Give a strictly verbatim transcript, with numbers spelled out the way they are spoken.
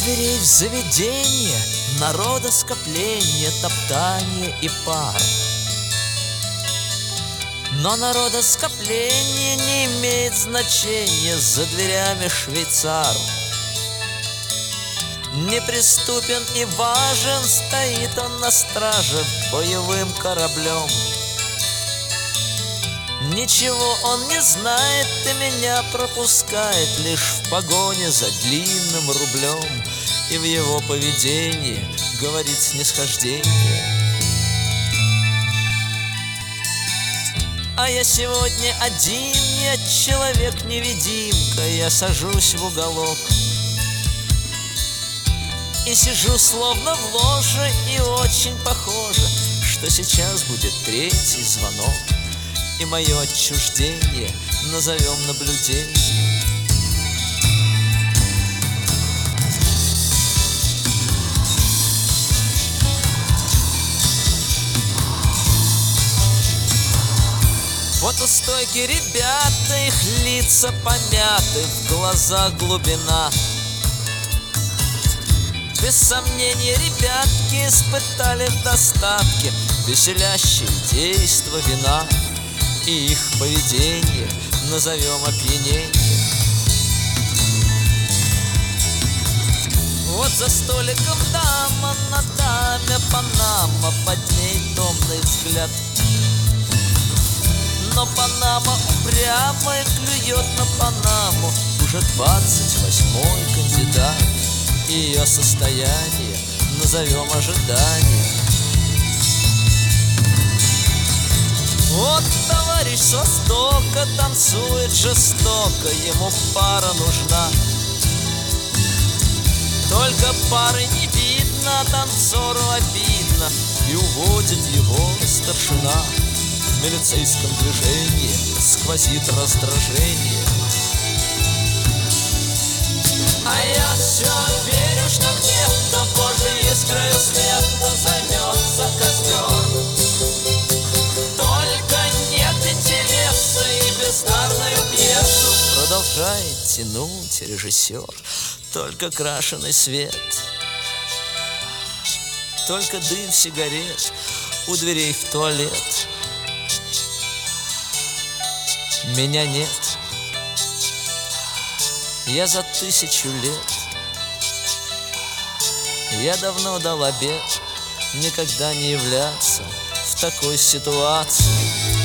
дверей в заведение народоскопление, топтание и пар. Но народоскопление не имеет значения, за дверями швейцар. Неприступен и важен, стоит он на страже боевым кораблем. Ничего он не знает и меня пропускает лишь в погоне за длинным рублем. И в его поведении говорит снисхождение. А я сегодня один, я человек-невидимка, я сажусь в уголок и сижу словно в ложе, и очень похоже, что сейчас будет третий звонок, и мое отчуждение назовем наблюдением. Вот у стойки ребята, их лица помяты, в глазах глубина. Без сомнения, ребятки испытали в достатке веселящее действо вина, и их поведение назовем опьянением. Вот за столиком дама, на даме Панама, под ней томный взгляд. Но Панама упрямо и клюет на Панаму, уже двадцать восьмой кандидат. И ее состояние назовем ожидание. Вот товарищ с востока танцует жестоко, ему пара нужна. Только пары не видно, танцору обидно, и уводит его старшина. В милицейском движении сквозит раздражение. А я все верю, что где-то Божьей искрою света займется костер. Только нет интереса и бездарную пьесу продолжает тянуть режиссер. Только крашеный свет, только дым сигарет у дверей в туалет. Меня нет. Я за тысячу лет. Я давно дал обет никогда не являться в такой ситуации.